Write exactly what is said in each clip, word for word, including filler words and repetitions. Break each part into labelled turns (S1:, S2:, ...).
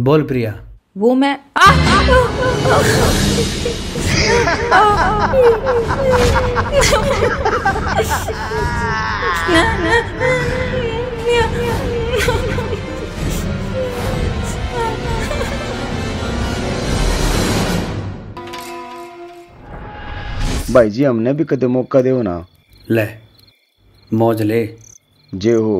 S1: बोल प्रिया।
S2: वो मैं आ, आ,
S3: भाई जी हमने भी कदे मौका दो ना।
S1: ले मौज ले
S3: जे हो।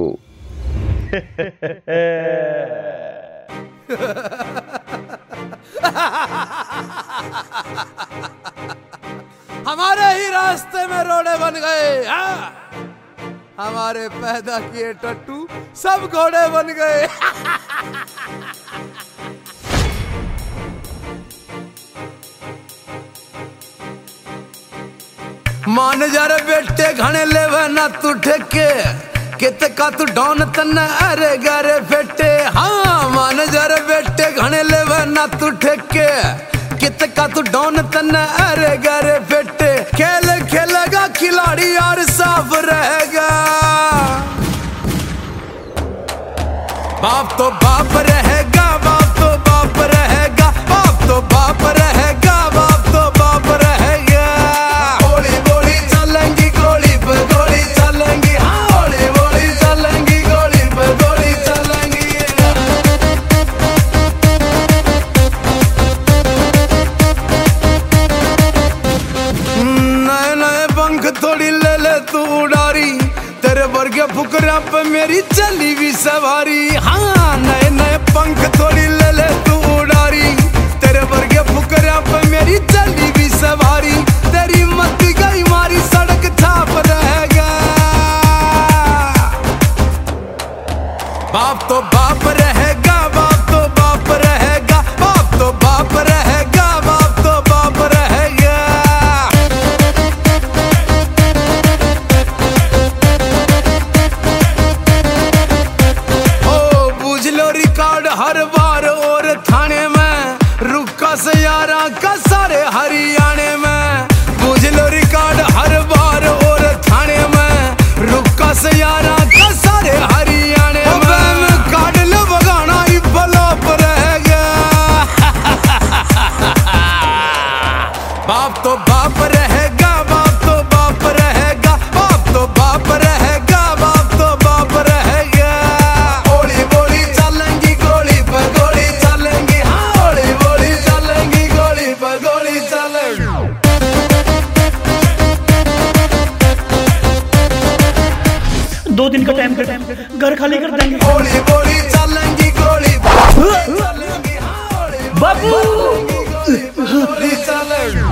S4: हमारे ही रास्ते में रोड़े बन गए। हमारे पैदा किए टट्टू सब घोड़े बन गए। मान जा रे बेटे घने लेवे ना तू ठेके कित का तू डॉन तन अरे गारे फेटे। हाँ मान जा रे बेटे घने लेवे ना तू ठेके कित का तू डॉन तन अरे गारे फेटे। खेल खेलेगा खिलाड़ी यार साफ रहेगा। बाप तो बाप रहेगा, बाप तो बाप रहेगा, बाप तो बाप रहेगा, बाप तो बाप रहेगा। गोली गोली चलेंगी गोली पे गोली चलेंगी। हाँ गोली गोली चलेंगी गोली पे गोली चलेंगी। नए नए पंख थोड़ी ले ले तू उड़ारी तेरे वर्गे फुकरा पे मेरी चली भी सवारी। हाँ नए नए पंख थोड़ी ले ले तू उड़ारी तेरे वर्गे फुकरा पे मेरी चली भी सवारी। तेरी मत गई मारी सड़क छाप रहेगा। बाप तो बाप रहेगा, बाप तो बाप रहेगा, बाप तो बाप रहेगा, बाप तो बाप रहेगा। रिकॉर्ड हर बार और थाने में रुका से यारा का सारे हरियाणे में। बुझ लो रिकॉर्ड हर बार और थाने में रुका से यारा का सारे हरियाणे में। काट लो बगाना ही फ्लॉप रहेगा। बाप तो बाप रहेगा, बाप तो बाप रहेगा, बाप तो बाप रहेगा, बाप तो बाप रहेगा। गोली गोली चलेंगी गोली पर गोली चलेंगी। हाँ गोली गोली चलेंगी गोली पर गोली चलेंगी।
S5: दो दिन का टाइम कर घर खाली कर देंगे।
S4: गोली गोली चलेंगी गोली पर गोली चलेंगी। हाँ गोली
S5: बाबू
S4: गोली चलेंगी।